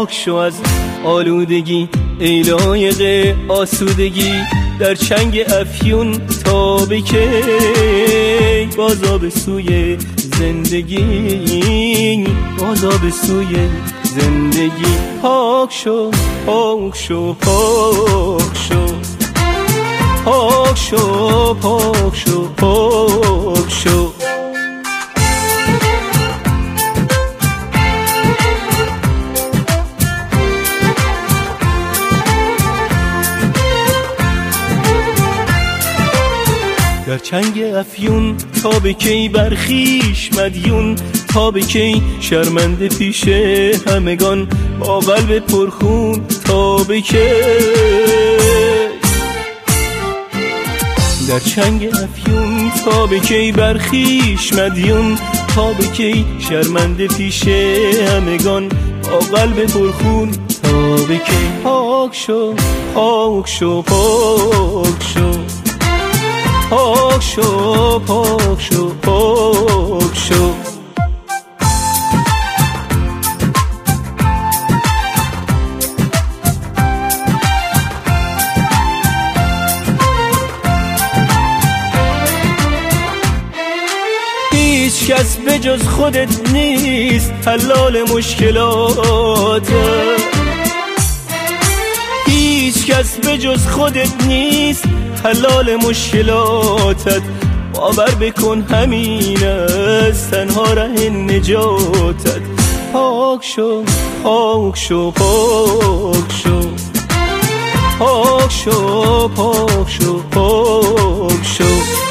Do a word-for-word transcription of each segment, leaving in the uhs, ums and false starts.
پاک شو از آلودگی ای لایق آسودگی، در چنگ افیون تا بکی بازا به سوی زندگی، بازا به سوی زندگی. پاک شو پاک شو پاک شو پاک شو پاک شو پاک شو. در چنگ افیون تا به کی برخیش مدیون، تا به کی شرمنده پیش همگان با قلب پرخون، تا به کی در چنگ افیون تا به کی برخیش مدیون، تا به کی شرمنده پیش همگان با قلب پرخون، تا به کی. پاک شو پاک شو پاک شو پاک شو پاک شو پاک شو. هیچ کس به جز خودت نیست حلال مشکلات، هیچ کس به جز خودت نیست حلال مشکلاتت. باور بکن همین است تنها ره نجاتت. پاک شو پاک شو پاک شو پاک شو پاک شو پاک شو.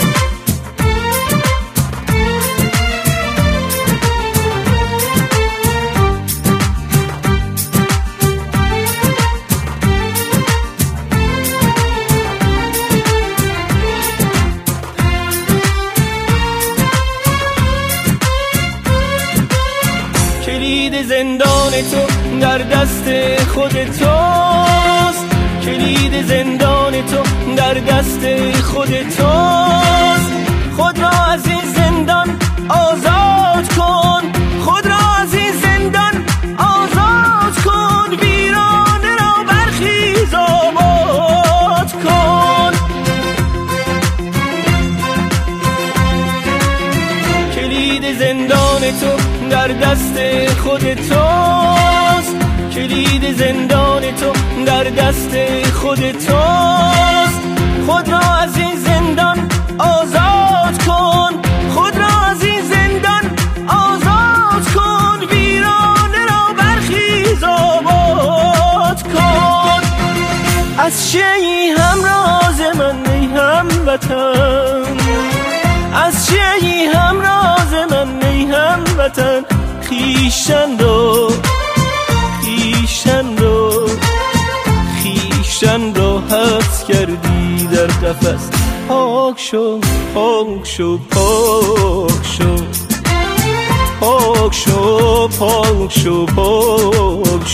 کلید زندان تو در دست خود توست، کلید زندان تو در دست خود توست. خود را از این زندان آزاد کن، خود را از این زندان آزاد کن، ویرانه را برخیز آباد کن. کلید زندان تو در دست خود توست، کلید زندان تو در دست خود توست. خود را از این زندان آزاد کن، خود را از این زندان آزاد کن، ویرانه را برخیز آباد کن. از چیی همراز من ای هموطن، از چیی همراز من ای هموطن. خویشتن رو خویشتن رو خویشتن رو حبس کردی در قفس. پاک شو پاک شو پاک شو پاک شو پاک شو پاک